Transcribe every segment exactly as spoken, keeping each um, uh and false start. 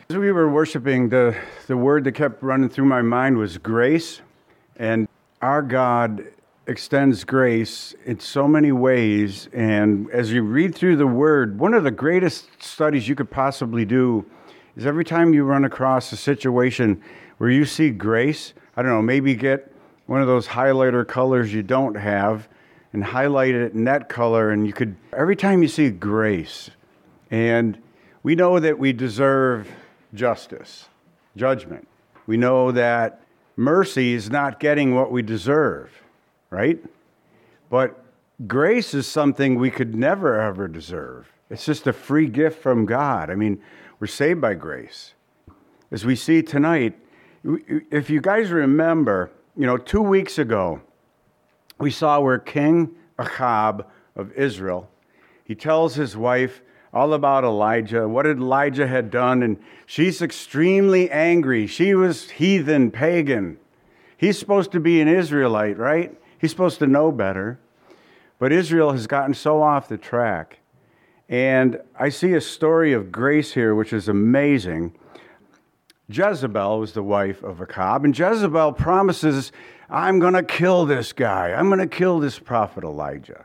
As we were worshiping, the, the word that kept running through my mind was grace. And our God extends grace in so many ways. And as you read through the word, one of the greatest studies you could possibly do is every time you run across a situation where you see grace, I don't know, maybe get one of those highlighter colors you don't have and highlight it in that color. And you could, every time you see grace, and we know that we deserve justice, judgment. We know that mercy is not getting what we deserve, right? But grace is something we could never, ever deserve. It's just a free gift from God. I mean, we're saved by grace. As we see tonight, if you guys remember, you know, two weeks ago, we saw where King Ahab of Israel, he tells his wife all about Elijah, what Elijah had done, and she's extremely angry. She was heathen, pagan. He's supposed to be an Israelite, right? He's supposed to know better. But Israel has gotten so off the track. And I see a story of grace here, which is amazing. Jezebel was the wife of Ahab, and Jezebel promises, I'm going to kill this guy. I'm going to kill this prophet Elijah.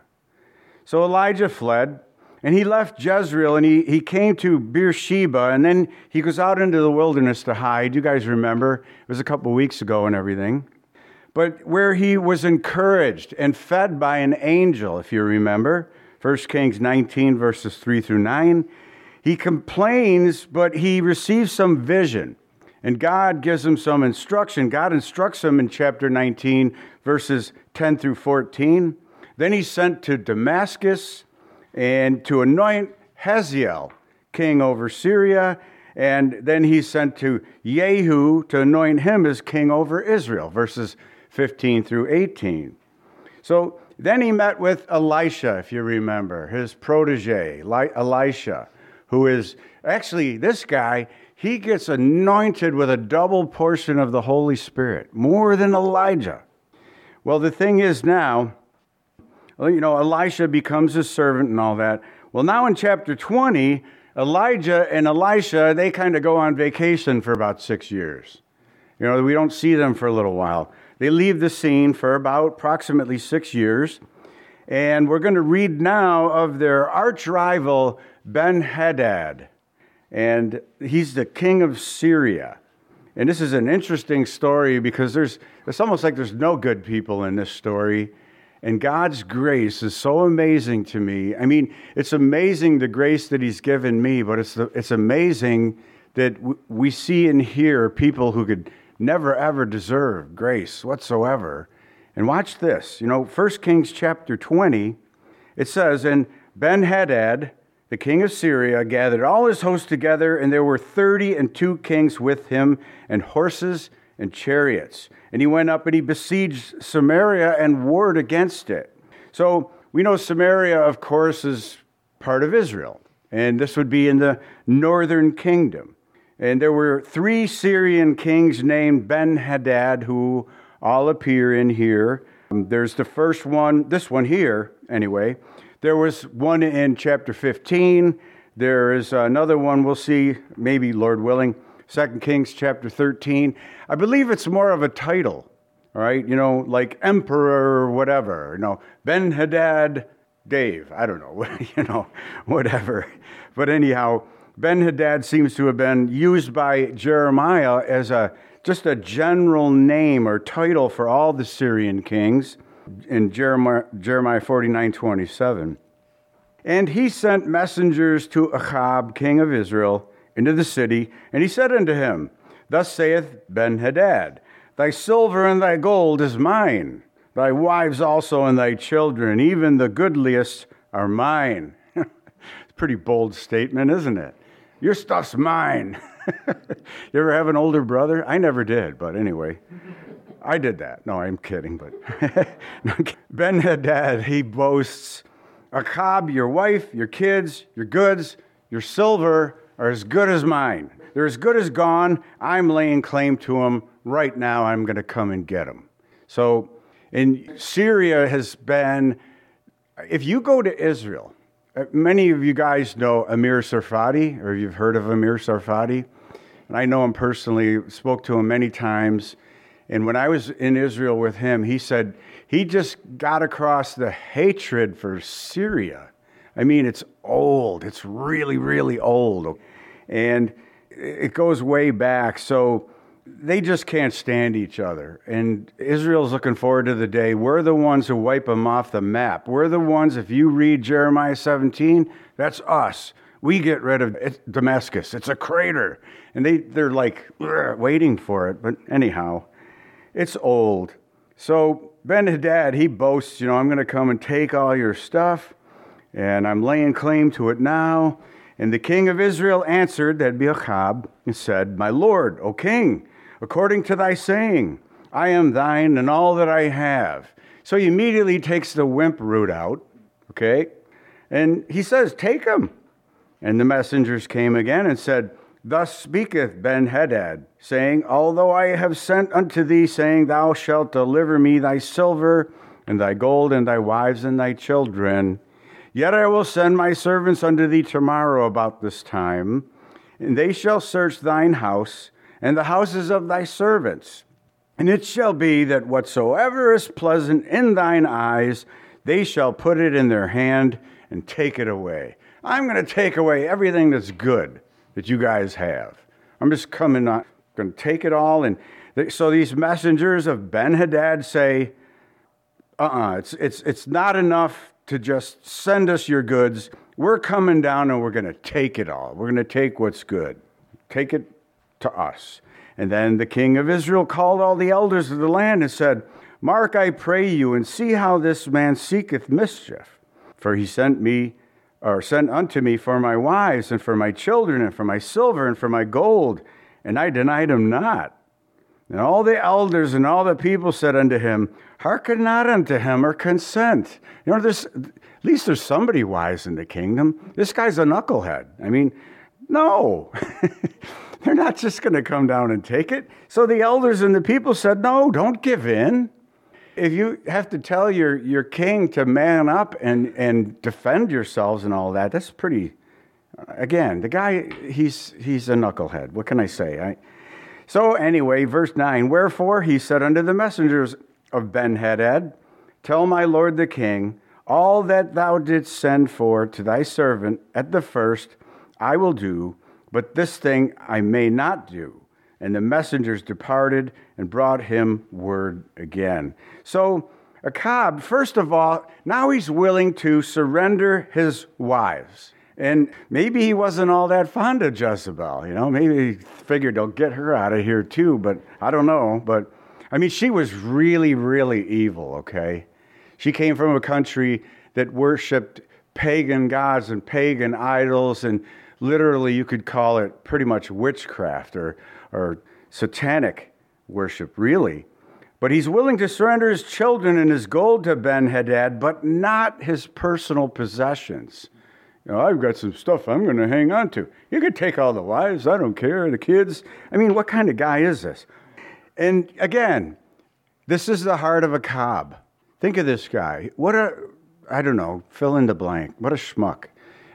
So Elijah fled. And he left Jezreel, and he, he came to Beersheba, and then he goes out into the wilderness to hide. You guys remember, it was a couple of weeks ago and everything. But where he was encouraged and fed by an angel, if you remember, First Kings nineteen, verses three through nine, he complains, but he receives some vision. And God gives him some instruction. God instructs him in chapter nineteen, verses ten through fourteen. Then he's sent to Damascus, and to anoint Hazael king over Syria, and then he's sent to Jehu to anoint him as king over Israel, verses fifteen through eighteen. So then he met with Elisha, if you remember, his protege, Elisha, who is, actually, this guy, he gets anointed with a double portion of the Holy Spirit, more than Elijah. Well, the thing is now, well, you know, Elisha becomes his servant and all that. Well, now in chapter twenty, Elijah and Elisha, they kind of go on vacation for about six years. You know, we don't see them for a little while. They leave the scene for about approximately six years. And we're going to read now of their arch rival, Ben-Hadad. And he's the king of Syria. And this is an interesting story because there's, it's almost like there's no good people in this story. And God's grace is so amazing to me. I mean, it's amazing the grace that he's given me, but it's the, it's amazing that w- we see and hear people who could never, ever deserve grace whatsoever. And watch this. You know, First Kings chapter twenty, it says, And Ben-Hadad, the king of Syria, gathered all his hosts together, and there were thirty and two kings with him, and horses and chariots. And he went up and he besieged Samaria and warred against it. So we know Samaria, of course, is part of Israel. And this would be in the northern kingdom. And there were three Syrian kings named Ben-Hadad who all appear in here. There's the first one, this one here, anyway. There was one in chapter fifteen. There is another one we'll see, maybe Lord willing, Second Kings chapter thirteen. I believe it's more of a title, all right? You know, like emperor or whatever. You know, Ben-Hadad Dave. I don't know, you know, whatever. But anyhow, Ben-Hadad seems to have been used by Jeremiah as a just a general name or title for all the Syrian kings in Jeremiah, Jeremiah forty-nine twenty-seven. And he sent messengers to Ahab, king of Israel, into the city, and he said unto him, Thus saith Ben-Hadad, Thy silver and thy gold is mine, thy wives also and thy children, even the goodliest are mine. It's a pretty bold statement, isn't it? Your stuff's mine. You ever have an older brother? I never did, but anyway. I did that. No, I'm kidding, but Ben-Hadad, he boasts, Ahab, your wife, your kids, your goods, your silver are as good as mine. They're as good as gone. I'm laying claim to them right now. I'm going to come and get them. So, in Syria has been, if you go to Israel, many of you guys know Amir Tsarfati, or you've heard of Amir Tsarfati. and I know him personally, spoke to him many times. And when I was in Israel with him, he said he just got across the hatred for Syria. I mean, it's old. It's really, really old. And it goes way back. So they just can't stand each other. And Israel's looking forward to the day. We're the ones who wipe them off the map. We're the ones, if you read Jeremiah seventeen, that's us. We get rid of Damascus. It's a crater. And they, they're like waiting for it. But anyhow, it's old. So Ben-Hadad, he boasts, you know, I'm going to come and take all your stuff, and I'm laying claim to it now. And the king of Israel answered, that'd be Achab, and said, my lord, O king, according to thy saying, I am thine and all that I have. So he immediately takes the wimp root out, okay? And he says, take him. And the messengers came again and said, thus speaketh Ben-Hadad, saying, although I have sent unto thee, saying, thou shalt deliver me thy silver, and thy gold, and thy wives, and thy children, yet I will send my servants unto thee tomorrow about this time, and they shall search thine house, and the houses of thy servants. And it shall be that whatsoever is pleasant in thine eyes, they shall put it in their hand and take it away. I'm going to take away everything that's good that you guys have. I'm just coming, I'm going to take it all. And they, so these messengers of Ben-Hadad say, uh-uh, it's, it's, it's not enough to just send us your goods. We're coming down and we're going to take it all. We're going to take what's good. Take it to us. And then the king of Israel called all the elders of the land and said, mark, I pray you, and see how this man seeketh mischief. For he sent me or sent unto me for my wives and for my children and for my silver and for my gold, and I denied him not. And all the elders and all the people said unto him, hearken not unto him or consent. You know, there's, at least there's somebody wise in the kingdom. This guy's a knucklehead. I mean, no. They're not just going to come down and take it. So the elders and the people said, no, don't give in. If you have to tell your, your king to man up and, and defend yourselves and all that, that's pretty, again, the guy, he's he's a knucklehead. What can I say? I, so anyway, verse nine, wherefore he said unto the messengers of Ben-Hadad, tell my lord the king, all that thou didst send for to thy servant at the first, I will do, but this thing I may not do. And the messengers departed and brought him word again. So Achab, first of all, now he's willing to surrender his wives. And maybe he wasn't all that fond of Jezebel, you know. Maybe he figured they'll get her out of here too, but I don't know. But, I mean, she was really, really evil, okay? She came from a country that worshipped pagan gods and pagan idols, and literally you could call it pretty much witchcraft or or satanic worship, really. But he's willing to surrender his children and his gold to Ben-Hadad, but not his personal possessions. You know, I've got some stuff I'm going to hang on to. You could take all the wives, I don't care, the kids. I mean, what kind of guy is this? And again, this is the heart of Achab. Think of this guy. What a, I don't know, fill in the blank. What a schmuck.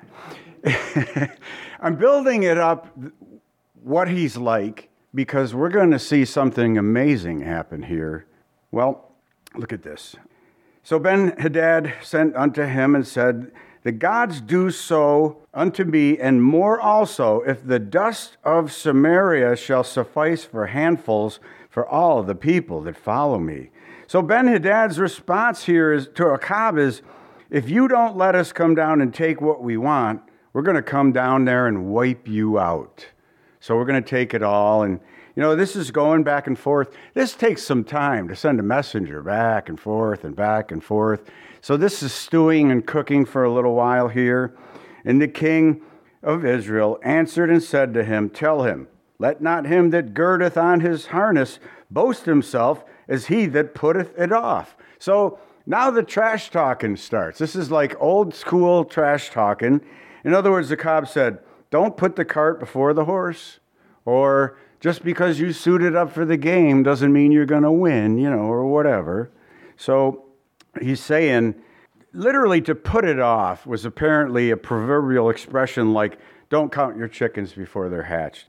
I'm building it up, what he's like, because we're going to see something amazing happen here. Well, look at this. So Ben-Hadad sent unto him and said, the gods do so unto me, and more also, if the dust of Samaria shall suffice for handfuls for all the people that follow me. So Ben-Hadad's response here is to Achab is, if you don't let us come down and take what we want, we're going to come down there and wipe you out. So we're going to take it all. And, you know, this is going back and forth. This takes some time to send a messenger back and forth and back and forth. So this is stewing and cooking for a little while here. And the king of Israel answered and said to him, tell him, let not him that girdeth on his harness boast himself as he that putteth it off. So now the trash talking starts. This is like old school trash talking. In other words, Achab said, don't put the cart before the horse, or just because you suited up for the game doesn't mean you're going to win, you know, or whatever. So he's saying, literally to put it off was apparently a proverbial expression like, don't count your chickens before they're hatched.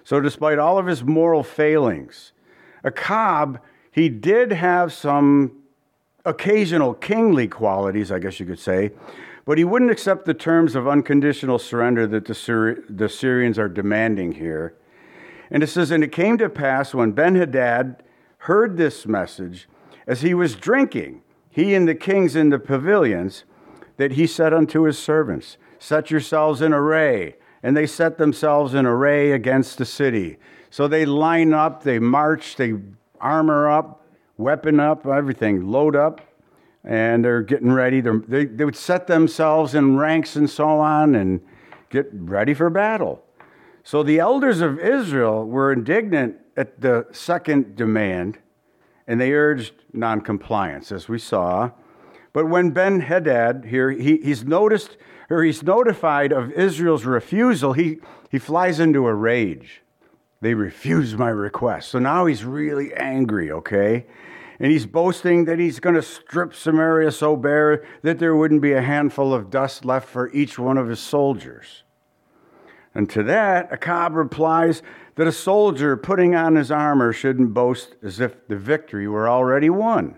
So despite all of his moral failings, Achab, he did have some occasional kingly qualities, I guess you could say, but he wouldn't accept the terms of unconditional surrender that the, Syri- the Syrians are demanding here. And it says, and it came to pass when Ben-Hadad heard this message, as he was drinking, he and the kings in the pavilions, that he said unto his servants, set yourselves in array. And they set themselves in array against the city. So they line up, they march, they armor up, weapon up, everything, load up, and they're getting ready. They're, they, they would set themselves in ranks and so on and get ready for battle. So the elders of Israel were indignant at the second demand, and they urged noncompliance, as we saw. But when Ben-Hadad here, he, he's noticed, or he's notified of Israel's refusal, he, he flies into a rage. They refused my request. So now he's really angry, okay? And he's boasting that he's going to strip Samaria so bare that there wouldn't be a handful of dust left for each one of his soldiers. And to that, Achab replies that a soldier putting on his armor shouldn't boast as if the victory were already won.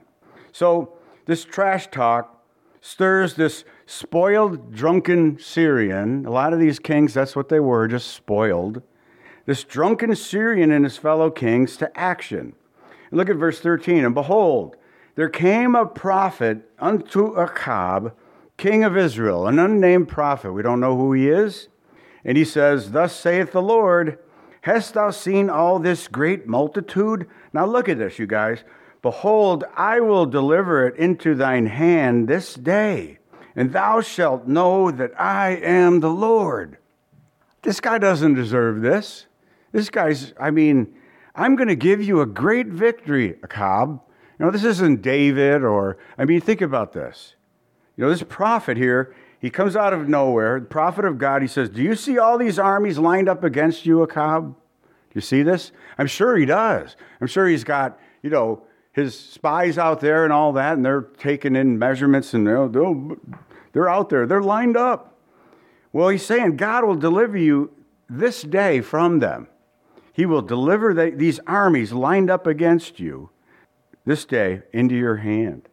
So this trash talk stirs this spoiled, drunken Syrian. A lot of these kings, that's what they were, just spoiled. This drunken Syrian and his fellow kings to action. And look at verse thirteen. And behold, there came a prophet unto Achab, king of Israel, an unnamed prophet. We don't know who he is. And he says, thus saith the Lord, hast thou seen all this great multitude? Now look at this, you guys. Behold, I will deliver it into thine hand this day, and thou shalt know that I am the Lord. This guy doesn't deserve this. This guy's, I mean, I'm going to give you a great victory, Achab. You know, this isn't David or, I mean, think about this. You know, this prophet here, he comes out of nowhere, the prophet of God, he says, do you see all these armies lined up against you, Achab? Do you see this? I'm sure he does. I'm sure he's got, you know, his spies out there and all that, and they're taking in measurements, and they're, they're out there. They're lined up. Well, he's saying God will deliver you this day from them. He will deliver the, these armies lined up against you this day into your hand.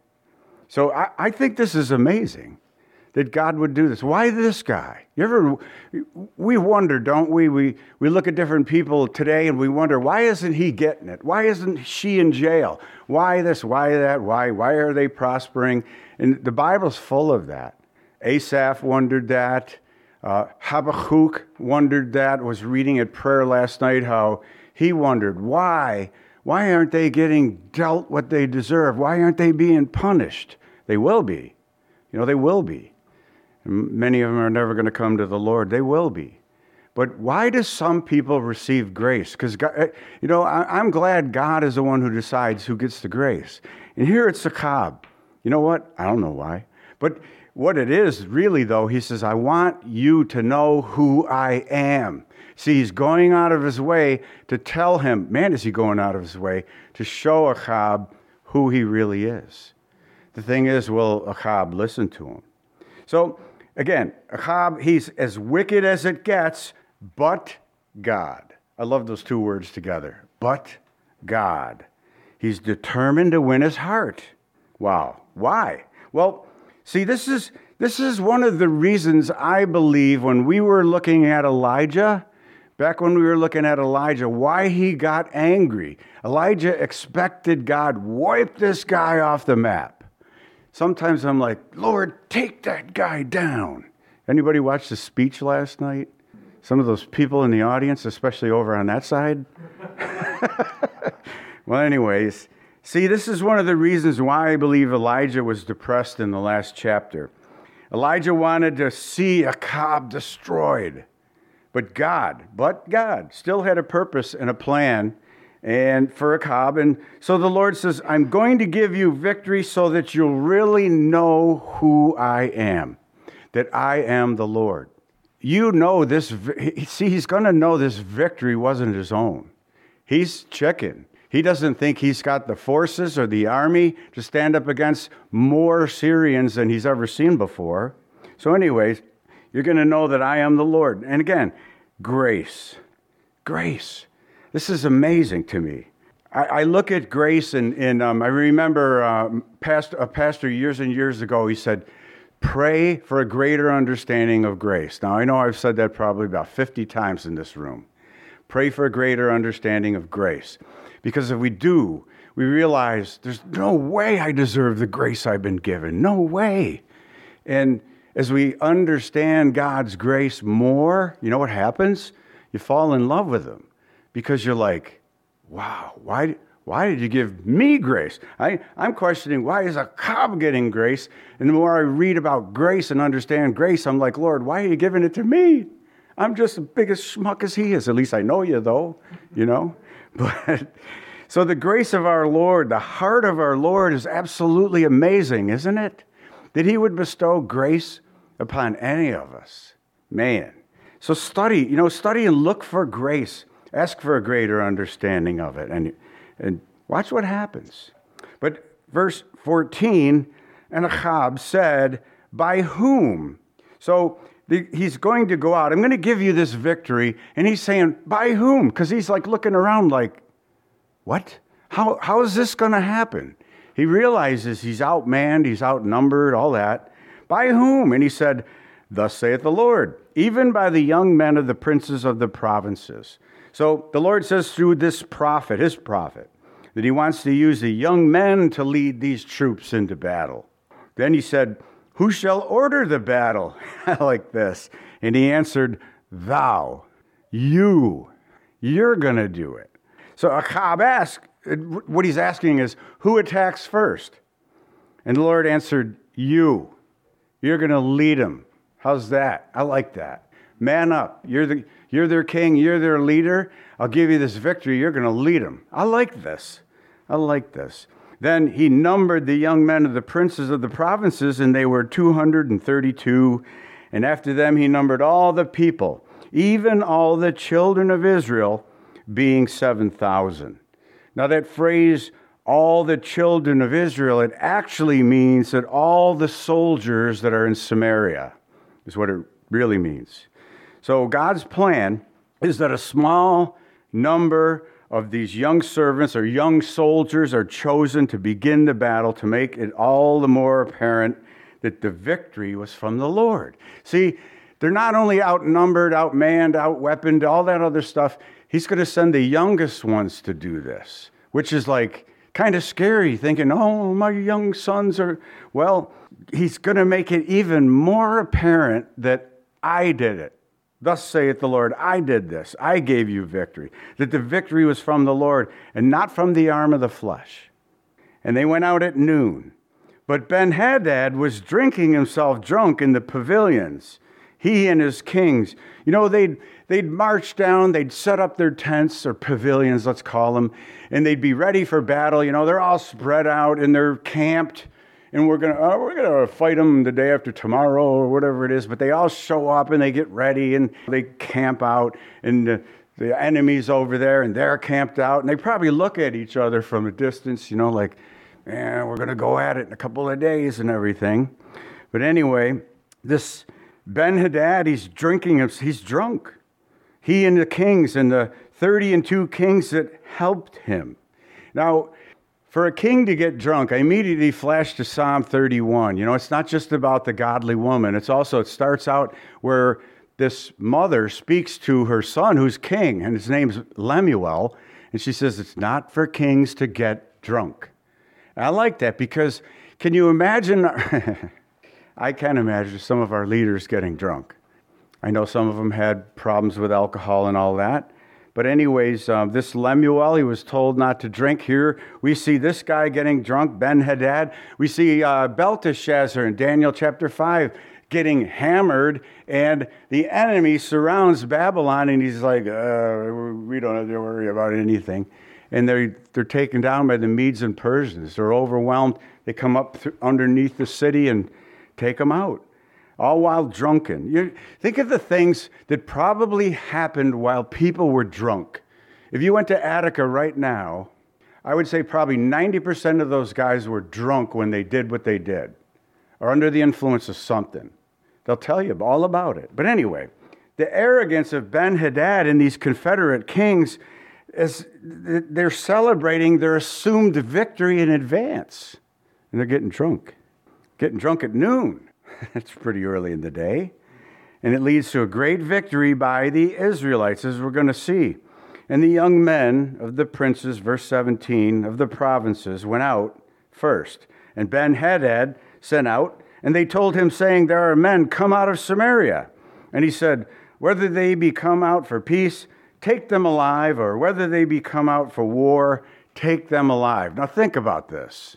So I, I think this is amazing that God would do this. Why this guy? You ever, we wonder, don't we? We we look at different people today and we wonder, why isn't he getting it? Why isn't she in jail? Why this? Why that? Why? Why are they prospering? And the Bible's full of that. Asaph wondered that. Uh, Habakkuk wondered that. Was reading at prayer last night how he wondered, why? Why aren't they getting dealt what they deserve? Why aren't they being punished? They will be. You know, they will be. Many of them are never going to come to the Lord. They will be. But why do some people receive grace? Because, you know, I'm glad God is the one who decides who gets the grace. And here it's Achab. You know what? I don't know why. But what it is really, though, he says, I want you to know who I am. See, he's going out of his way to tell him, man, is he going out of his way to show Achab who he really is. The thing is, will Achab listen to him? So, again, Achab, he's as wicked as it gets, but God. I love those two words together. But God. He's determined to win his heart. Wow. Why? Well, see, this is this is one of the reasons I believe when we were looking at Elijah, back when we were looking at Elijah, why he got angry. Elijah expected God, wipe this guy off the map. Sometimes I'm like, Lord, take that guy down. Anybody watch the speech last night? Some of those people in the audience, especially over on that side. Well, anyways, see, this is one of the reasons why I believe Elijah was depressed in the last chapter. Elijah wanted to see Achab destroyed. But God, but God, still had a purpose and a plan and for Achab. And so the Lord says, I'm going to give you victory so that you'll really know who I am, that I am the Lord. You know this, see, he's going to know this victory wasn't his own. He's chicken. He doesn't think he's got the forces or the army to stand up against more Syrians than he's ever seen before. So anyways, you're going to know that I am the Lord. And again, grace. Grace. This is amazing to me. I, I look at grace, and, and um, I remember um, past, a pastor years and years ago, he said, pray for a greater understanding of grace. Now, I know I've said that probably about fifty times in this room. Pray for a greater understanding of grace. Because if we do, we realize there's no way I deserve the grace I've been given. No way. And as we understand God's grace more, you know what happens? You fall in love with him because you're like, wow, why, why did you give me grace? I, I'm questioning, why is Achab getting grace? And the more I read about grace and understand grace, I'm like, Lord, why are you giving it to me? I'm just the biggest schmuck as he is. At least I know you, though, you know. But so the grace of our Lord, the heart of our Lord is absolutely amazing, isn't it? That he would bestow grace upon any of us. Man. So study, you know, study and look for grace. Ask for a greater understanding of it. And, and watch what happens. But verse fourteen, and Achab said, by whom? So the, he's going to go out. I'm going to give you this victory. And he's saying, by whom? Because he's like looking around like, what? How, how is this going to happen? He realizes he's outmanned, he's outnumbered, all that. By whom? And he said, thus saith the Lord, even by the young men of the princes of the provinces. So the Lord says through this prophet, his prophet, that he wants to use the young men to lead these troops into battle. Then he said, who shall order the battle? I like this. And he answered, thou, you, you're going to do it. So Achab asked, what he's asking is, who attacks first? And the Lord answered, you. You're going to lead them. How's that? I like that. Man up. You're the you're their king. You're their leader. I'll give you this victory. You're going to lead them. I like this. I like this. Then he numbered the young men of the princes of the provinces, and they were two hundred thirty-two. And after them he numbered all the people, even all the children of Israel, being seven thousand. Now that phrase, all the children of Israel, it actually means that all the soldiers that are in Samaria is what it really means. So God's plan is that a small number of these young servants or young soldiers are chosen to begin the battle to make it all the more apparent that the victory was from the Lord. See, they're not only outnumbered, outmanned, outweaponed, all that other stuff. He's going to send the youngest ones to do this, which is like kind of scary, thinking, oh, my young sons are... Well, he's going to make it even more apparent that I did it. Thus saith the Lord, I did this. I gave you victory. That the victory was from the Lord and not from the arm of the flesh. And they went out at noon. But Ben-Hadad was drinking himself drunk in the pavilions, he and his kings. You know, they'd, they'd march down, they'd set up their tents, or pavilions, let's call them, and they'd be ready for battle. You know, they're all spread out and they're camped. And we're gonna oh, we're gonna fight them the day after tomorrow or whatever it is. But they all show up and they get ready and they camp out, and the, the enemy's over there and they're camped out, and they probably look at each other from a distance, you know, like, yeah, we're gonna go at it in a couple of days and everything. But anyway, this Ben-Hadad, he's drinking, he's drunk. He and the kings and the thirty and two kings that helped him. Now, for a king to get drunk, I immediately flashed to Psalm thirty-one. You know, it's not just about the godly woman. It's also, it starts out where this mother speaks to her son who's king, and his name's Lemuel, and she says, it's not for kings to get drunk. And I like that because can you imagine, I can imagine some of our leaders getting drunk. I know some of them had problems with alcohol and all that. But anyways, um, this Lemuel, he was told not to drink. Here we see this guy getting drunk, Ben-Hadad. We see uh, Belteshazzar in Daniel chapter five getting hammered, and the enemy surrounds Babylon, and he's like, uh, we don't have to worry about anything. And they're, they're taken down by the Medes and Persians. They're overwhelmed. They come up th- underneath the city and take them out. All while drunken. You think of the things that probably happened while people were drunk. If you went to Attica right now, I would say probably ninety percent of those guys were drunk when they did what they did, or under the influence of something. They'll tell you all about it. But anyway, the arrogance of Ben-Hadad and these Confederate kings is they're celebrating their assumed victory in advance. And they're getting drunk. Getting drunk at noon. That's pretty early in the day. And it leads to a great victory by the Israelites, as we're going to see. And the young men of the princes, verse seventeen, of the provinces went out first. And Ben-Hadad sent out, and they told him, saying, there are men come out of Samaria. And he said, whether they be come out for peace, take them alive, or whether they be come out for war, take them alive. Now think about this.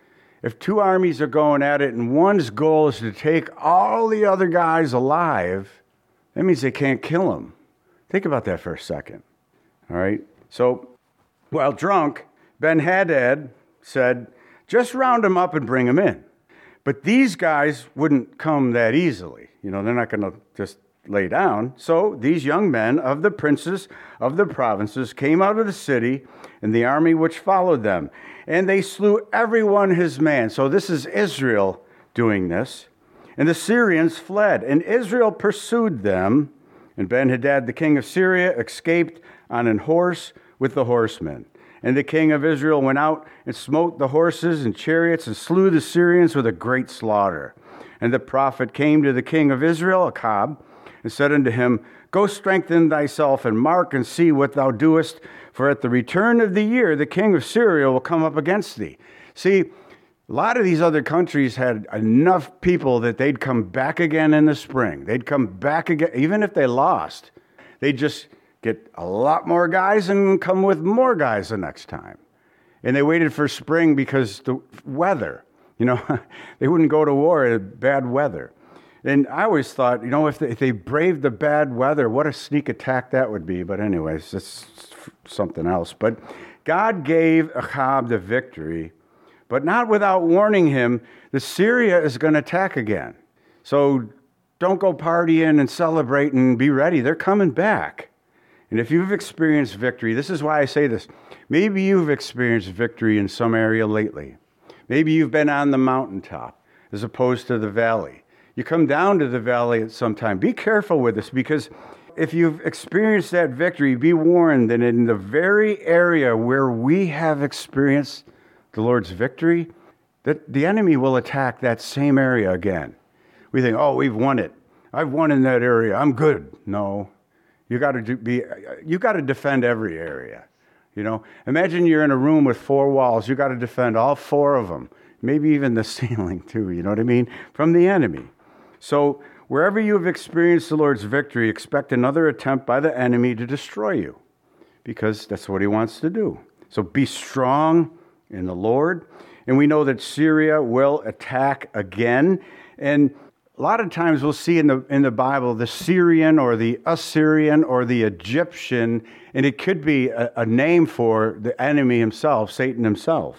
If two armies are going at it and one's goal is to take all the other guys alive, that means they can't kill them. Think about that for a second. All right? So, while drunk, Ben-Hadad said, just round them up and bring them in. But these guys wouldn't come that easily. You know, they're not going to just lay down. So these young men of the princes of the provinces came out of the city and the army which followed them. And they slew everyone his man. So this is Israel doing this. And the Syrians fled, and Israel pursued them. And Ben-Hadad, the king of Syria, escaped on an horse with the horsemen. And the king of Israel went out and smote the horses and chariots and slew the Syrians with a great slaughter. And the prophet came to the king of Israel, Achab, and said unto him, go strengthen thyself and mark and see what thou doest, for at the return of the year the king of Syria will come up against thee. See, a lot of these other countries had enough people that they'd come back again in the spring. They'd come back again, even if they lost. They'd just get a lot more guys and come with more guys the next time. And they waited for spring because the weather, you know, they wouldn't go to war in bad weather. And I always thought, you know, if they, if they braved the bad weather, what a sneak attack that would be. But anyways, it's something else. But God gave Achab the victory, but not without warning him that Syria is going to attack again. So don't go partying and celebrate and be ready. They're coming back. And if you've experienced victory, this is why I say this. Maybe you've experienced victory in some area lately. Maybe you've been on the mountaintop as opposed to the valley. You come down to the valley at some time. Be careful with this, because if you've experienced that victory, be warned that in the very area where we have experienced the Lord's victory, that the enemy will attack that same area again. We think, oh, we've won it. I've won in that area. I'm good. No. You got to be. You got to defend every area. You know, imagine you're in a room with four walls. You got to defend all four of them, maybe even the ceiling too. You know what I mean? From the enemy. So wherever you have experienced the Lord's victory, expect another attempt by the enemy to destroy you, because that's what he wants to do. So be strong in the Lord, and we know that Syria will attack again. And a lot of times we'll see in the in the Bible the Syrian or the Assyrian or the Egyptian, and it could be a, a name for the enemy himself, Satan himself.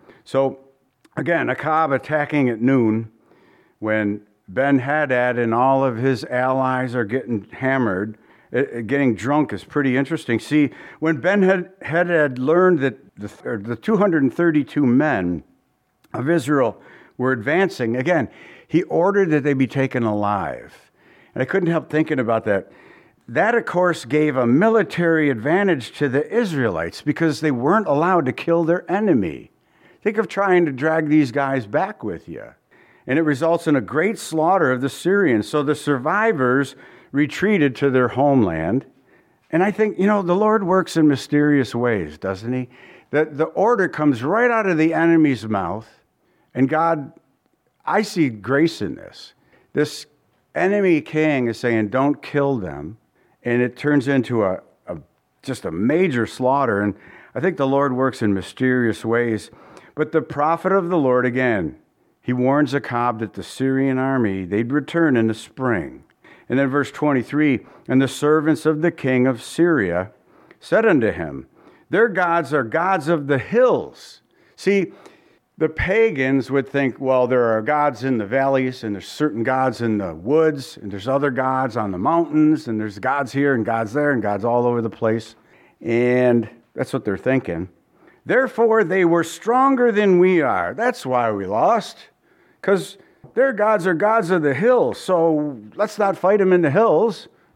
So again, Achab attacking at noon when Ben-Hadad and all of his allies are getting hammered. It, getting drunk is pretty interesting. See, when Ben-Hadad learned that the, the two hundred thirty-two men of Israel were advancing, again, he ordered that they be taken alive. And I couldn't help thinking about that. That, of course, gave a military advantage to the Israelites because they weren't allowed to kill their enemy. Think of trying to drag these guys back with you. And it results in a great slaughter of the Syrians. So the survivors retreated to their homeland. And I think, you know, the Lord works in mysterious ways, doesn't he? The, the order comes right out of the enemy's mouth. And God, I see grace in this. This enemy king is saying, don't kill them. And it turns into a, a just a major slaughter. And I think the Lord works in mysterious ways. But the prophet of the Lord, again, he warns Achab that the Syrian army, they'd return in the spring. And then verse twenty-three, and the servants of the king of Syria said unto him, their gods are gods of the hills. See, the pagans would think, well, there are gods in the valleys, and there's certain gods in the woods, and there's other gods on the mountains, and there's gods here and gods there and gods all over the place. And that's what they're thinking. Therefore, they were stronger than we are. That's why we lost, because their gods are gods of the hills. So let's not fight them in the hills.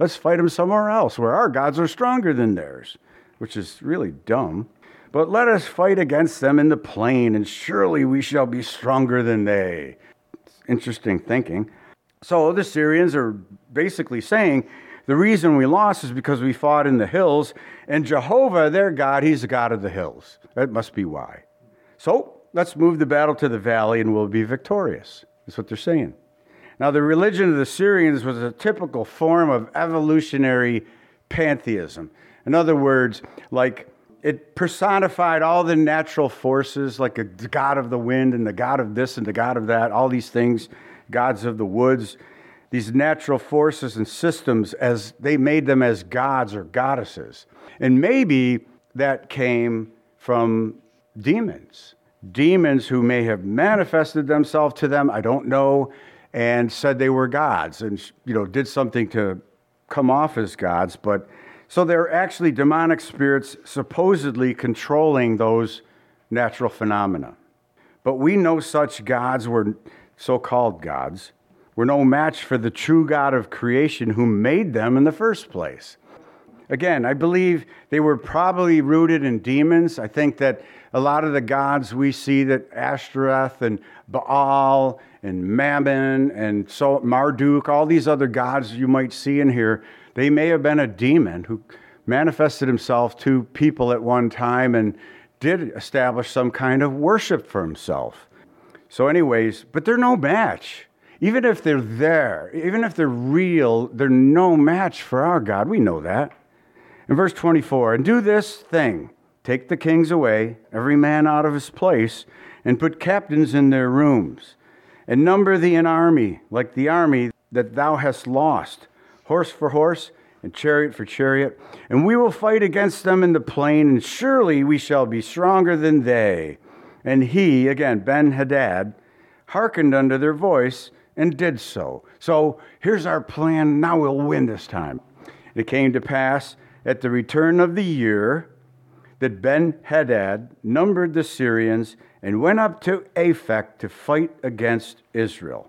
Let's fight them somewhere else where our gods are stronger than theirs, which is really dumb. But let us fight against them in the plain, and surely we shall be stronger than they. It's interesting thinking. So the Syrians are basically saying, the reason we lost is because we fought in the hills, and Jehovah, their God, he's the God of the hills. That must be why. So let's move the battle to the valley, and we'll be victorious. That's what they're saying. Now, the religion of the Syrians was a typical form of evolutionary pantheism. In other words, like it personified all the natural forces, like a god of the wind and the god of this and the god of that, all these things, gods of the woods, these natural forces and systems, as they made them as gods or goddesses. And maybe that came from demons. Demons who may have manifested themselves to them, I don't know, and said they were gods and, you know, did something to come off as gods. But so they're actually demonic spirits supposedly controlling those natural phenomena. But we know such gods were so-called gods were no match for the true God of creation who made them in the first place. Again, I believe they were probably rooted in demons. I think that a lot of the gods we see, that Ashtoreth and Baal and Mammon and so Marduk, all these other gods you might see in here, they may have been a demon who manifested himself to people at one time and did establish some kind of worship for himself. So anyways, but they're no match. Even if they're there, even if they're real, they're no match for our God. We know that. In verse twenty-four, and do this thing, take the kings away, every man out of his place, and put captains in their rooms, and number thee an army, like the army that thou hast lost, horse for horse, and chariot for chariot, and we will fight against them in the plain, and surely we shall be stronger than they. And he, again, Ben-Hadad, hearkened unto their voice, and did so. So here's our plan. Now we'll win this time. It came to pass at the return of the year that Ben-Hadad numbered the Syrians and went up to Aphek to fight against Israel.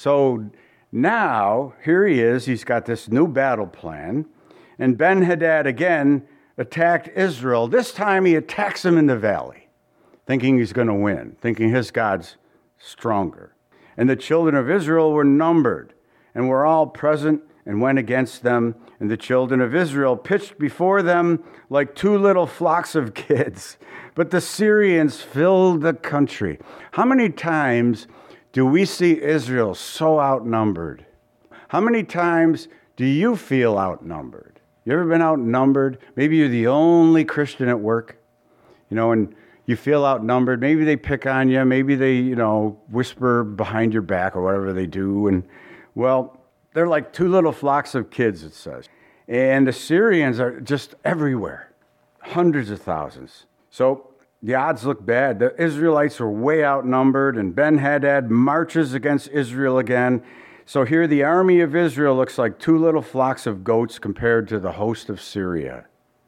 So now, here he is. He's got this new battle plan. And Ben-Hadad again attacked Israel. This time he attacks them in the valley, thinking he's going to win, thinking his God's stronger. And the children of Israel were numbered, and were all present, and went against them. And the children of Israel pitched before them like two little flocks of kids. But the Syrians filled the country. How many times do we see Israel so outnumbered? How many times do you feel outnumbered? You ever been outnumbered? Maybe you're the only Christian at work, you know, and you feel outnumbered. Maybe they pick on you. Maybe they, you know, whisper behind your back or whatever they do. And, well, they're like two little flocks of kids, it says. And the Syrians are just everywhere, hundreds of thousands. So the odds look bad. The Israelites are way outnumbered, and Ben-Hadad marches against Israel again. So here the army of Israel looks like two little flocks of goats compared to the host of Syria.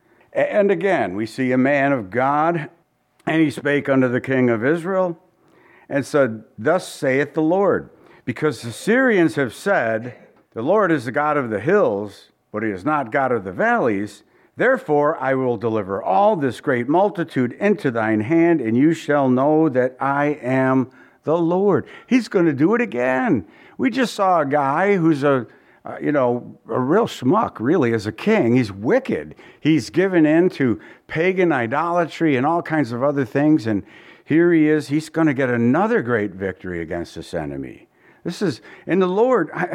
And again, we see a man of God, and he spake unto the king of Israel, and said, Thus saith the Lord, because the Syrians have said, The Lord is the God of the hills, but he is not God of the valleys. Therefore I will deliver all this great multitude into thine hand, and you shall know that I am the Lord. He's going to do it again. We just saw a guy who's a, uh, you know, a real schmuck, really, as a king. He's wicked. He's given in to pagan idolatry and all kinds of other things. And here he is. He's going to get another great victory against this enemy. This is, and the Lord, I,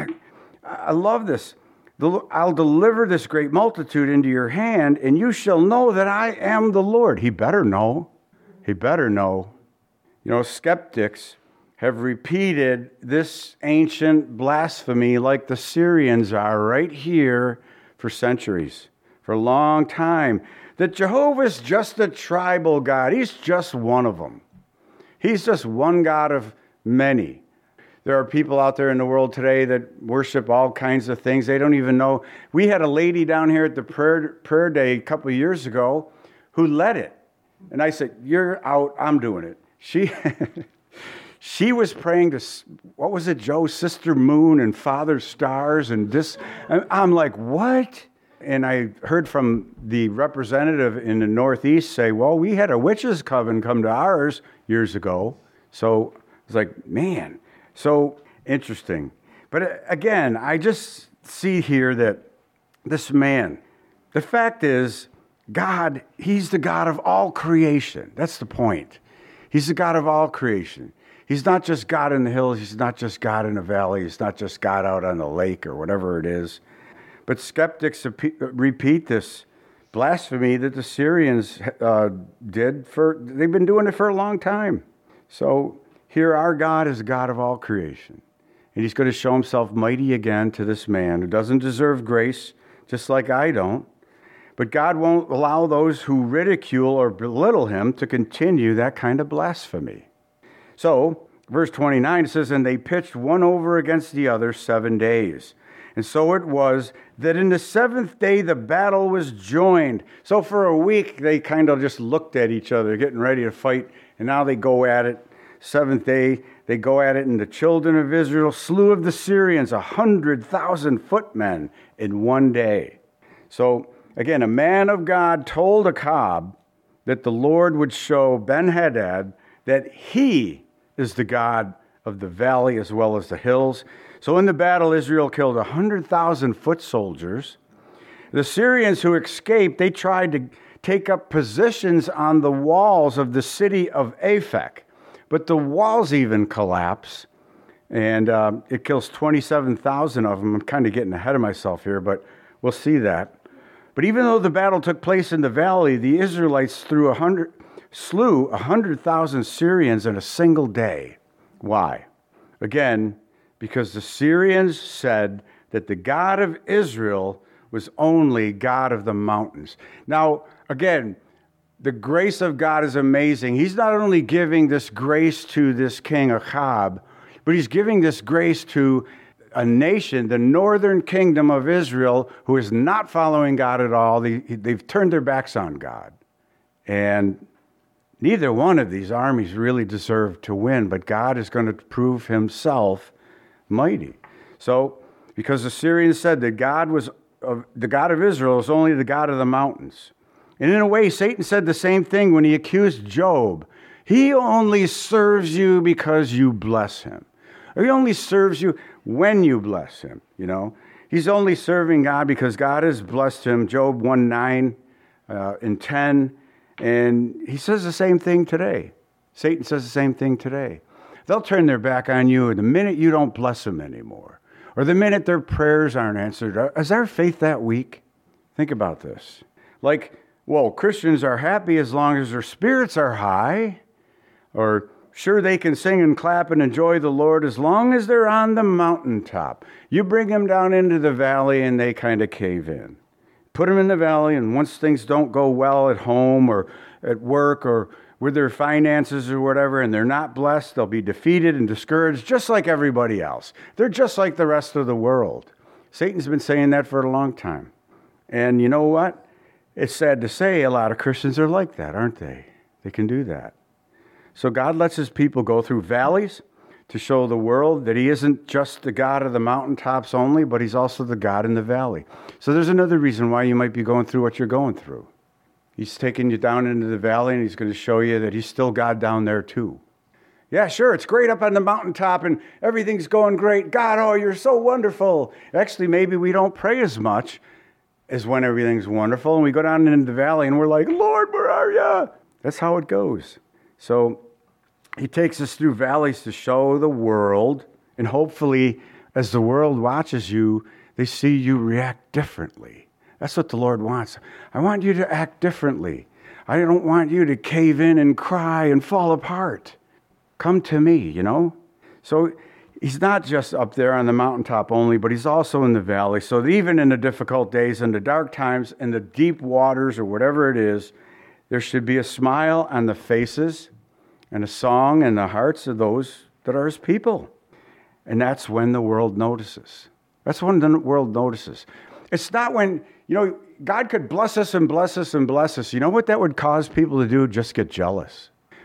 I love this. The, I'll deliver this great multitude into your hand, and you shall know that I am the Lord. He better know. He better know. You know, skeptics have repeated this ancient blasphemy like the Syrians are right here for centuries, for a long time, that Jehovah's just a tribal God. He's just one of them. He's just one God of many. There are people out there in the world today that worship all kinds of things. They don't even know. We had a lady down here at the prayer, prayer day a couple of years ago who led it. And I said, you're out, I'm doing it. She she was praying to, what was it, Joe? Sister Moon and Father Stars and this. And I'm like, what? And I heard from the representative in the Northeast say, well, we had a witches' coven come to ours years ago. So it's like, man, so interesting. But again, I just see here that this man, the fact is, God, he's the God of all creation. That's the point. He's the God of all creation. He's not just God in the hills. He's not just God in the valley. He's not just God out on the lake or whatever it is. But skeptics repeat this blasphemy that the Syrians uh, did for, they've been doing it for a long time. So here our God is God of all creation. And he's going to show himself mighty again to this man who doesn't deserve grace, just like I don't. But God won't allow those who ridicule or belittle him to continue that kind of blasphemy. So, verse twenty-nine says, and they pitched one over against the other seven days. And so it was that in the seventh day the battle was joined. So for a week they kind of just looked at each other, getting ready to fight. And now they go at it. Seventh day, they go at it, and the children of Israel slew of the Syrians a hundred thousand footmen in one day. So, again, a man of God told Ahab that the Lord would show Ben-Hadad that he is the God of the valley as well as the hills. So in the battle, Israel killed a hundred thousand foot soldiers. The Syrians who escaped, they tried to take up positions on the walls of the city of Aphek. But the walls even collapse, and uh, it kills twenty-seven thousand of them. I'm kind of getting ahead of myself here, but we'll see that. But even though the battle took place in the valley, the Israelites threw a hundred, slew one hundred thousand Syrians in a single day. Why? Again, because the Syrians said that the God of Israel was only God of the mountains. Now, again, the grace of God is amazing. He's not only giving this grace to this king Ahab, but he's giving this grace to a nation, the northern kingdom of Israel, who is not following God at all. They, they've turned their backs on God. And neither one of these armies really deserve to win, but God is going to prove himself mighty. So, because the Syrians said that God was, uh, the God of Israel is only the God of the mountains. And in a way, Satan said the same thing when he accused Job. He only serves you because you bless him. Or he only serves you when you bless him, you know. He's only serving God because God has blessed him. Job one nine uh, and ten. And he says the same thing today. Satan says the same thing today. They'll turn their back on you the minute you don't bless them anymore. Or the minute their prayers aren't answered. Is our faith that weak? Think about this. Like, well, Christians are happy as long as their spirits are high. Or, sure, they can sing and clap and enjoy the Lord as long as they're on the mountaintop. You bring them down into the valley and they kind of cave in. Put them in the valley, and once things don't go well at home or at work or with their finances or whatever, and they're not blessed, they'll be defeated and discouraged just like everybody else. They're just like the rest of the world. Satan's been saying that for a long time. And you know what? It's sad to say a lot of Christians are like that, aren't they? They can do that. So God lets his people go through valleys to show the world that he isn't just the God of the mountaintops only, but he's also the God in the valley. So there's another reason why you might be going through what you're going through. He's taking you down into the valley, and he's going to show you that he's still God down there too. Yeah, sure, it's great up on the mountaintop, and everything's going great. God, oh, you're so wonderful. Actually, maybe we don't pray as much as when everything's wonderful, and we go down into the valley, and we're like, Lord, where are you? That's how it goes. So he takes us through valleys to show the world, and hopefully, as the world watches you, they see you react differently. That's what the Lord wants. I want you to act differently. I don't want you to cave in and cry and fall apart. Come to me, you know? So he's not just up there on the mountaintop only, but he's also in the valley. So that even in the difficult days, in the dark times, in the deep waters or whatever it is, there should be a smile on the faces and a song in the hearts of those that are his people. And that's when the world notices. That's when the world notices. It's not when, you know, God could bless us and bless us and bless us. You know what that would cause people to do? Just get jealous.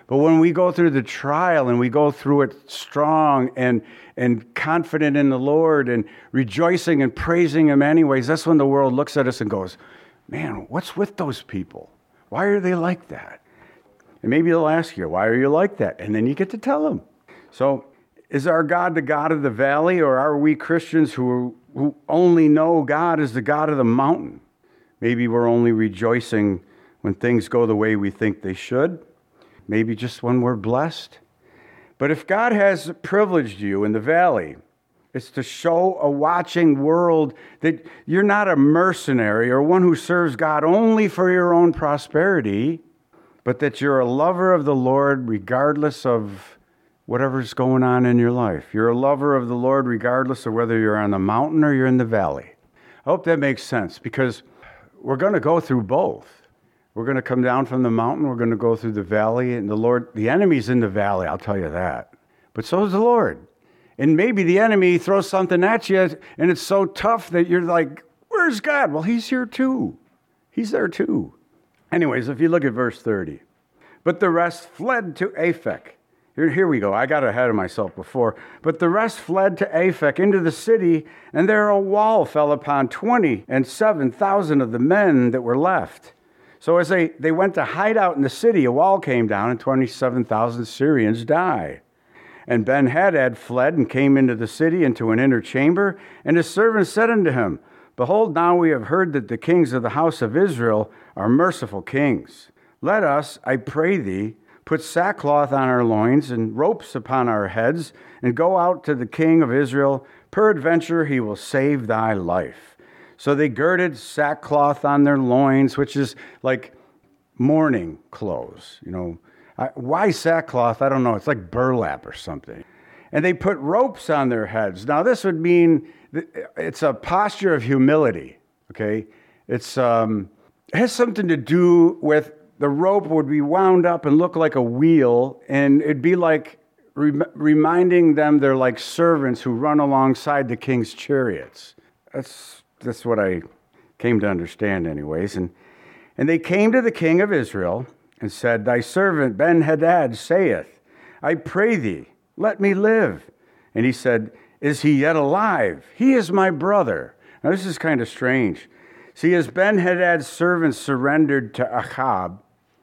But when we go through the trial and we go through it strong and and confident in the Lord and rejoicing and praising Him anyways, that's when the world looks at us and goes, man, what's with those people? Why are they like that? And maybe they'll ask you, why are you like that? And then you get to tell them. So is our God the God of the valley, or are we Christians who, who only know God as the God of the mountain? Maybe we're only rejoicing when things go the way we think they should. Maybe just when we're blessed. But if God has privileged you in the valley, it's to show a watching world that you're not a mercenary or one who serves God only for your own prosperity, but that you're a lover of the Lord regardless of whatever's going on in your life. You're a lover of the Lord regardless of whether you're on the mountain or you're in the valley. I hope that makes sense, because we're going to go through both. We're going to come down from the mountain. We're going to go through the valley. And the Lord, the enemy's in the valley, I'll tell you that. But so is the Lord. And maybe the enemy throws something at you, and it's so tough that you're like, where's God? Well, He's here too. He's there too. Anyways, if you look at verse thirty. But the rest fled to Aphek. Here, here we go. I got ahead of myself before. But the rest fled to Aphek into the city, and there a wall fell upon twenty and seven thousand of the men that were left. So as they, they went to hide out in the city, a wall came down, and twenty-seven thousand Syrians died. And Ben-Hadad fled and came into the city, into an inner chamber, and his servants said unto him, Behold, now we have heard that the kings of the house of Israel are merciful kings. Let us, I pray thee, put sackcloth on our loins and ropes upon our heads, and go out to the king of Israel. Peradventure he will save thy life. So they girded sackcloth on their loins, which is like mourning clothes. You know, I, why sackcloth? I don't know. It's like burlap or something. And they put ropes on their heads. Now this would mean it's a posture of humility. Okay, it's um, it has something to do with the rope would be wound up and look like a wheel, and it'd be like rem- reminding them they're like servants who run alongside the king's chariots. That's that's what I came to understand, anyways. And and they came to the king of Israel and said, Thy servant Ben-Hadad saith, I pray thee, let me live. And he said, Is he yet alive? He is my brother. Now this is kind of strange. See, as Ben-Hadad's servants surrendered to Achab,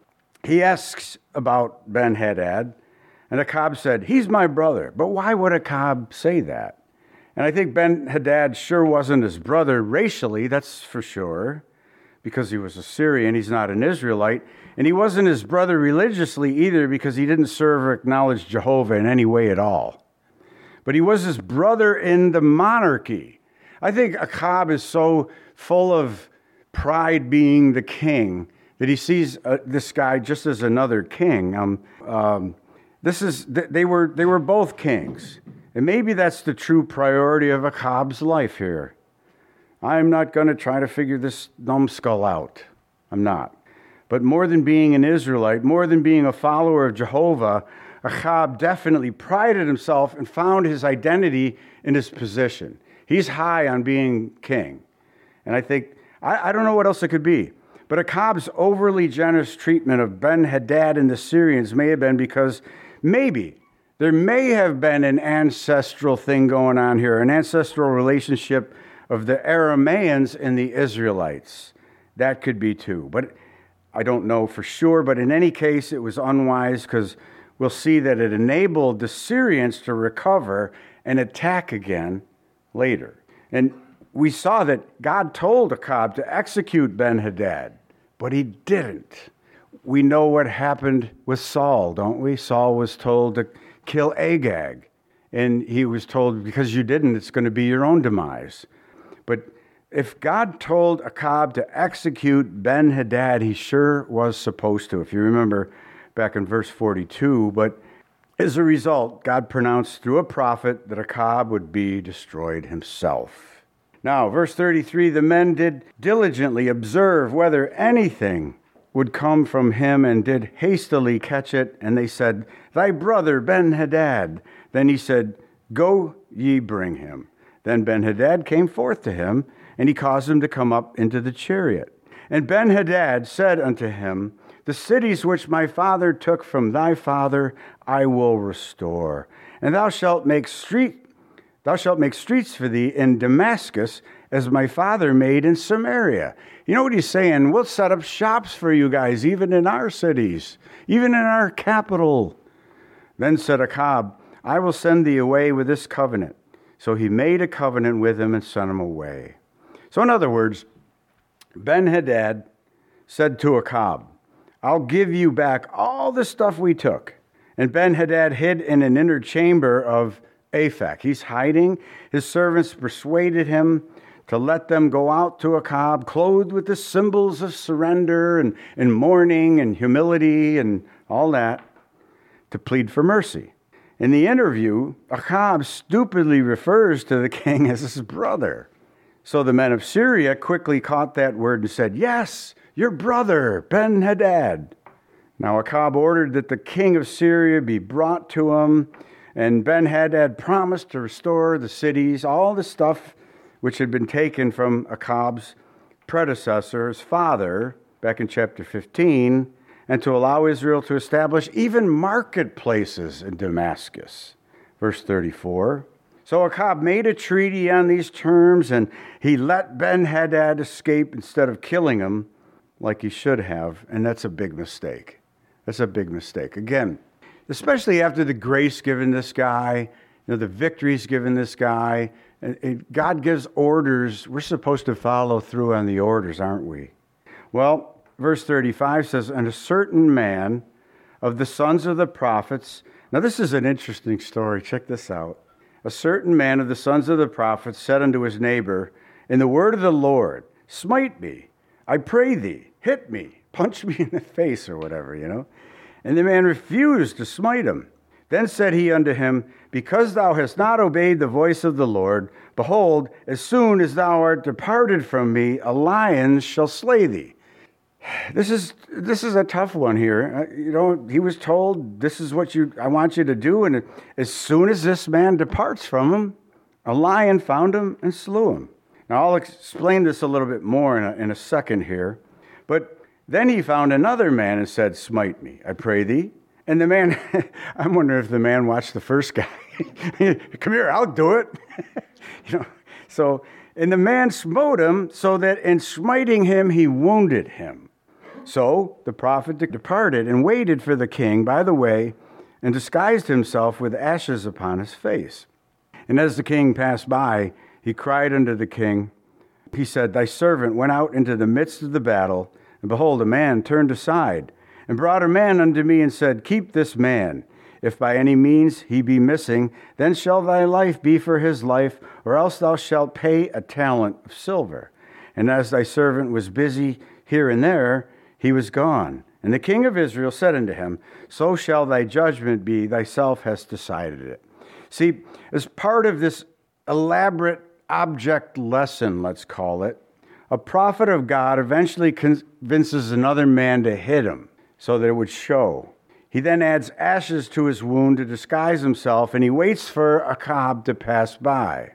he asks about Ben-Hadad, and Achab said, He's my brother. But why would Achab say that? And I think Ben-Hadad sure wasn't his brother racially, that's for sure, because he was a Syrian, he's not an Israelite. And he wasn't his brother religiously either, because he didn't serve or acknowledge Jehovah in any way at all. But he was his brother in the monarchy. I think Achab is so full of pride being the king that he sees uh, this guy just as another king. Um, um, this is they were they were both kings, and maybe that's the true priority of Achab's life here. I'm not going to try to figure this numbskull out. I'm not. But more than being an Israelite, more than being a follower of Jehovah, Achab definitely prided himself and found his identity in his position. He's high on being king. And I think, I, I don't know what else it could be. But Achab's overly generous treatment of Ben-Hadad and the Syrians may have been because maybe there may have been an ancestral thing going on here, an ancestral relationship of the Arameans and the Israelites. That could be too. But I don't know for sure. But in any case, it was unwise, because we'll see that it enabled the Syrians to recover and attack again later. And we saw that God told Achab to execute Ben-Hadad, but he didn't. We know what happened with Saul, don't we? Saul was told to kill Agag, and he was told, because you didn't, it's going to be your own demise. But if God told Achab to execute Ben-Hadad, he sure was supposed to, if you remember back in verse forty-two. But as a result, God pronounced through a prophet that Achab would be destroyed himself. Now, verse thirty-three, the men did diligently observe whether anything would come from him, and did hastily catch it. And they said, Thy brother Ben-Hadad. Then he said, Go ye bring him. Then Ben-Hadad came forth to him, and he caused him to come up into the chariot. And Ben-Hadad said unto him, The cities which my father took from thy father I will restore. And thou shalt make street thou shalt make streets for thee in Damascus, as my father made in Samaria. You know what he's saying? We'll set up shops for you guys, even in our cities, even in our capital. Then said Achab, I will send thee away with this covenant. So he made a covenant with him and sent him away. So in other words, Ben-Hadad said to Achab, I'll give you back all the stuff we took. And Ben-Hadad hid in an inner chamber of Aphek. He's hiding. His servants persuaded him to let them go out to Achab, clothed with the symbols of surrender and, and mourning and humility and all that, to plead for mercy. In the interview, Achab stupidly refers to the king as his brother. So the men of Syria quickly caught that word and said, yes, your brother, Ben-Hadad. Now Achab ordered that the king of Syria be brought to him, and Ben-Hadad promised to restore the cities, all the stuff which had been taken from Achab's predecessor, his father, back in chapter fifteen, and to allow Israel to establish even marketplaces in Damascus. Verse thirty-four. So Achab made a treaty on these terms, and he let Ben-Hadad escape instead of killing him like he should have, and that's a big mistake. That's a big mistake. Again, especially after the grace given this guy, you know, the victories given this guy. And, and God gives orders. We're supposed to follow through on the orders, aren't we? Well, verse thirty-five says, and a certain man of the sons of the prophets. Now, this is an interesting story. Check this out. A certain man of the sons of the prophets said unto his neighbor, in the word of the Lord, smite me, I pray thee, hit me, punch me in the face, or whatever, you know. And the man refused to smite him. Then said he unto him, because thou hast not obeyed the voice of the Lord, behold, as soon as thou art departed from me, a lion shall slay thee. This is this is a tough one here. Uh, you know, he was told, this is what you I want you to do. And as soon as this man departs from him, a lion found him and slew him. Now, I'll explain this a little bit more in a, in a second here. But then he found another man and said, smite me, I pray thee. And the man, I'm wondering if the man watched the first guy. Come here, I'll do it. you know, so, and the man smote him so that in smiting him, he wounded him. So the prophet departed and waited for the king by the way and disguised himself with ashes upon his face. And as the king passed by, he cried unto the king. He said, thy servant went out into the midst of the battle, and behold, a man turned aside and brought a man unto me and said, keep this man. If by any means he be missing, then shall thy life be for his life, or else thou shalt pay a talent of silver. And as thy servant was busy here and there, he was gone. And the king of Israel said unto him, so shall thy judgment be, thyself hast decided it. See, as part of this elaborate object lesson, let's call it, a prophet of God eventually convinces another man to hit him so that it would show. He then adds ashes to his wound to disguise himself, and he waits for Achab to pass by.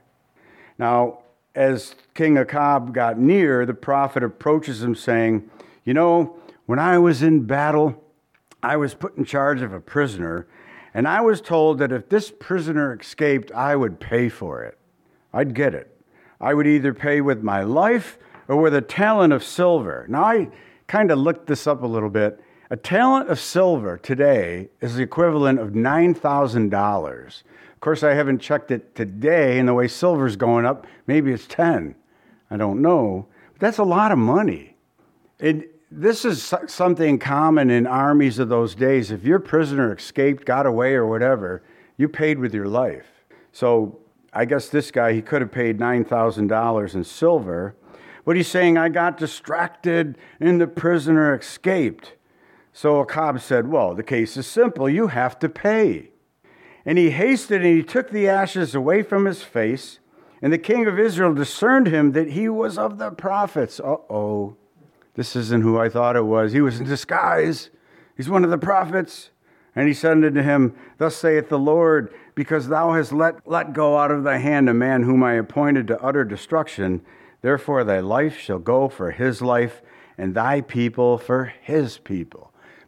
Now, as King Achab got near, the prophet approaches him saying, you know, when I was in battle, I was put in charge of a prisoner, and I was told that if this prisoner escaped, I would pay for it. I'd get it. I would either pay with my life or with a talent of silver. Now, I kind of looked this up a little bit. A talent of silver today is the equivalent of nine thousand dollars. Of course, I haven't checked it today, and the way silver's going up, maybe it's ten. I don't know. But that's a lot of money. It, this is something common in armies of those days. If your prisoner escaped, got away, or whatever, you paid with your life. So I guess this guy, he could have paid nine thousand dollars in silver. But he's saying, I got distracted and the prisoner escaped. So Achab said, well, the case is simple. You have to pay. And he hasted and he took the ashes away from his face. And the king of Israel discerned him that he was of the prophets. Uh-oh, this isn't who I thought it was. He was in disguise. He's one of the prophets. And he said unto him, thus saith the Lord, because thou hast let, let go out of thy hand a man whom I appointed to utter destruction, therefore thy life shall go for his life, and thy people for his people.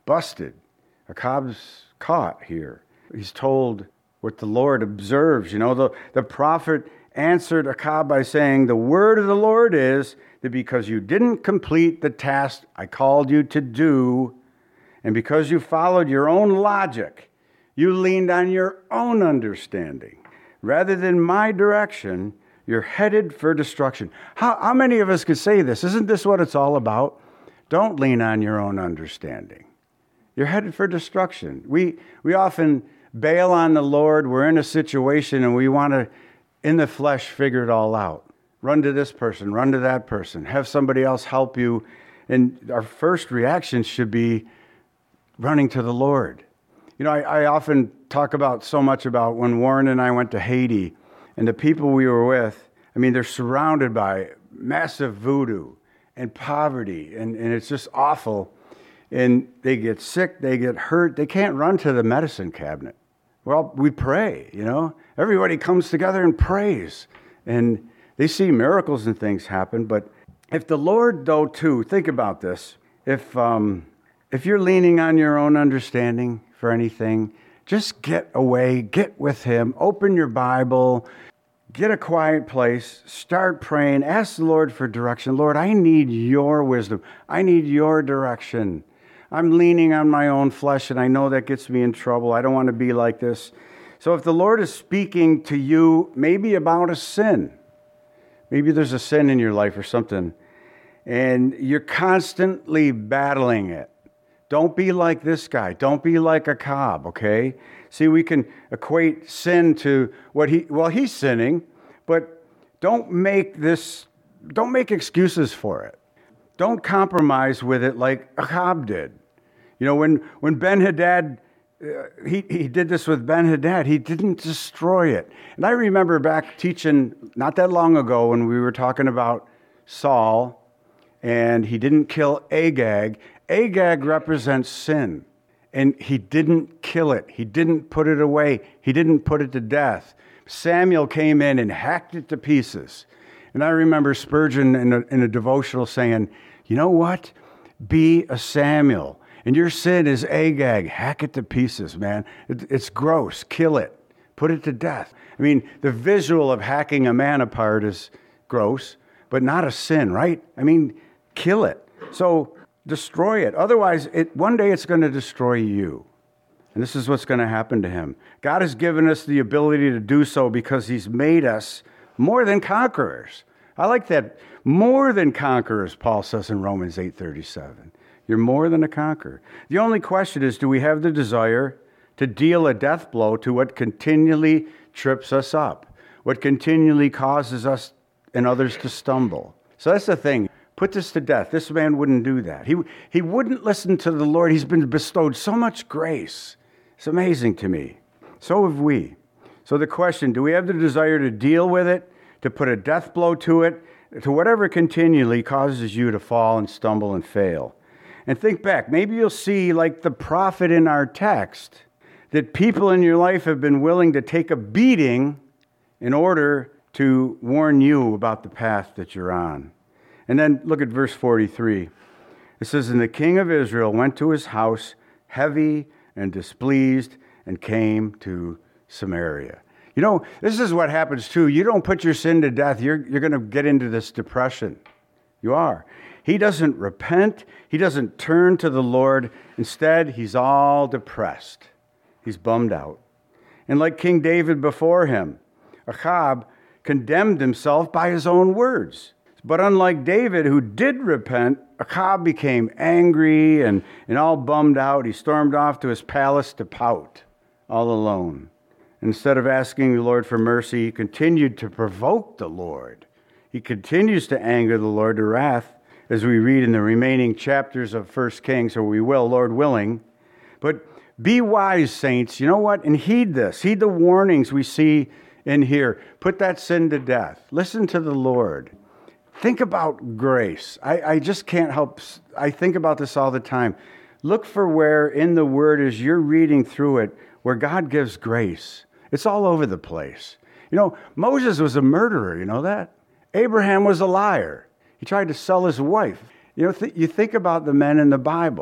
busted. Achab's caught here. He's told what the Lord observes. You know, the, the prophet answered Achab by saying, the word of the Lord is that because you didn't complete the task I called you to do, and because you followed your own logic, you leaned on your own understanding, rather than my direction, you're headed for destruction. How, how many of us could say this? Isn't this what it's all about? Don't lean on your own understanding. You're headed for destruction. We, we often bail on the Lord. We're in a situation and we want to, in the flesh, figure it all out. Run to this person, run to that person, have somebody else help you. And our first reaction should be running to the Lord. You know, I, I often talk about so much about when Warren and I went to Haiti and the people we were with. I mean, they're surrounded by massive voodoo and poverty, and, and it's just awful. And they get sick, they get hurt. They can't run to the medicine cabinet. Well, we pray, you know. Everybody comes together and prays. And they see miracles and things happen. But if the Lord, though, too, think about this. If um, if you're leaning on your own understanding for anything, just get away, get with him, open your Bible, get a quiet place, start praying, ask the Lord for direction. Lord, I need your wisdom. I need your direction. I'm leaning on my own flesh, and I know that gets me in trouble. I don't want to be like this. So if the Lord is speaking to you maybe about a sin, maybe there's a sin in your life or something, and you're constantly battling it. Don't be like this guy. Don't be like Achab, okay? See, we can equate sin to what he, well, he's sinning, but don't make this, don't make excuses for it. Don't compromise with it like Achab did. You know, when, when Ben-Hadad, uh, he, he did this with Ben-Hadad, he didn't destroy it. And I remember back teaching not that long ago when we were talking about Saul, and he didn't kill Agag. Agag represents sin, and he didn't kill it. He didn't put it away. He didn't put it to death. Samuel came in and hacked it to pieces. And I remember Spurgeon in a, in a devotional saying, you know what? Be a Samuel. And your sin is Agag. Hack it to pieces, man. It, it's gross. Kill it. Put it to death. I mean, the visual of hacking a man apart is gross, but not a sin, right? I mean, kill it. So destroy it. Otherwise, it, one day it's going to destroy you. And this is what's going to happen to him. God has given us the ability to do so because he's made us more than conquerors. I like that. More than conquerors, Paul says in Romans eight thirty-seven. You're more than a conqueror. The only question is, do we have the desire to deal a death blow to what continually trips us up, what continually causes us and others to stumble? So that's the thing. Put this to death. This man wouldn't do that. He, he wouldn't listen to the Lord. He's been bestowed so much grace. It's amazing to me. So have we. So the question, do we have the desire to deal with it, to put a death blow to it, to whatever continually causes you to fall and stumble and fail? And think back. Maybe you'll see, like the prophet in our text, that people in your life have been willing to take a beating in order to warn you about the path that you're on. And then look at verse forty-three. It says, and the king of Israel went to his house heavy and displeased and came to Samaria. You know, this is what happens too. You don't put your sin to death, you're, you're going to get into this depression. You are. He doesn't repent. He doesn't turn to the Lord. Instead, he's all depressed. He's bummed out. And like King David before him, Achab condemned himself by his own words. But unlike David, who did repent, Achab became angry and, and all bummed out. He stormed off to his palace to pout, all alone. Instead of asking the Lord for mercy, he continued to provoke the Lord. He continues to anger the Lord to wrath, as we read in the remaining chapters of First Kings, or we will, Lord willing. But be wise, saints. You know what? And heed this. Heed the warnings we see in here. Put that sin to death. Listen to the Lord. Think about grace. I, I just can't help. I think about this all the time. Look for where in the Word, as you're reading through it, where God gives grace. It's all over the place. You know, Moses was a murderer. You know that? Abraham was a liar. He tried to sell his wife. You know, th- you think about the men in the Bible.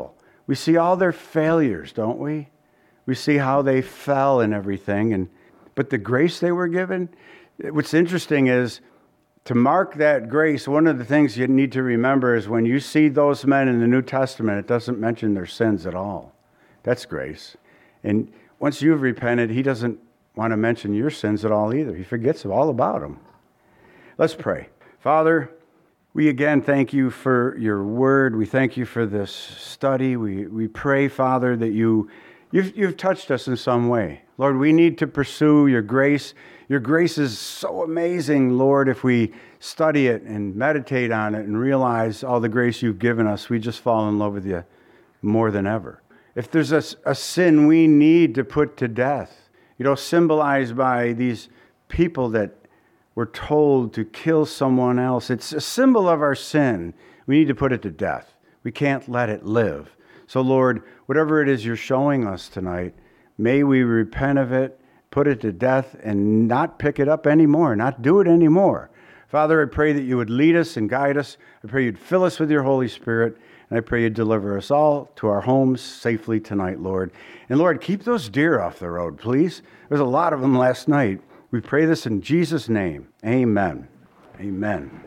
we see all their failures, don't we? We see how they fell and everything. And but the grace they were given, what's interesting is to mark that grace, one of the things you need to remember is when you see those men in the New Testament, it doesn't mention their sins at all. That's grace. And once you've repented, he doesn't want to mention your sins at all either. He forgets all about them. Let's pray. Father, we again thank you for your word. We thank you for this study. We we pray, Father, that you, you've, you've touched us in some way. Lord, we need to pursue your grace. Your grace is so amazing, Lord. If we study it and meditate on it and realize all the grace you've given us, we just fall in love with you more than ever. If there's a, a sin we need to put to death, you know, symbolized by these people that were told to kill someone else, it's a symbol of our sin. We need to put it to death. We can't let it live. So, Lord, whatever it is you're showing us tonight, may we repent of it, put it to death, and not pick it up anymore, not do it anymore. Father, I pray that you would lead us and guide us. I pray you'd fill us with your Holy Spirit, and I pray you'd deliver us all to our homes safely tonight, Lord. And Lord, keep those deer off the road, please. There's a lot of them last night. We pray this in Jesus' name. Amen. Amen.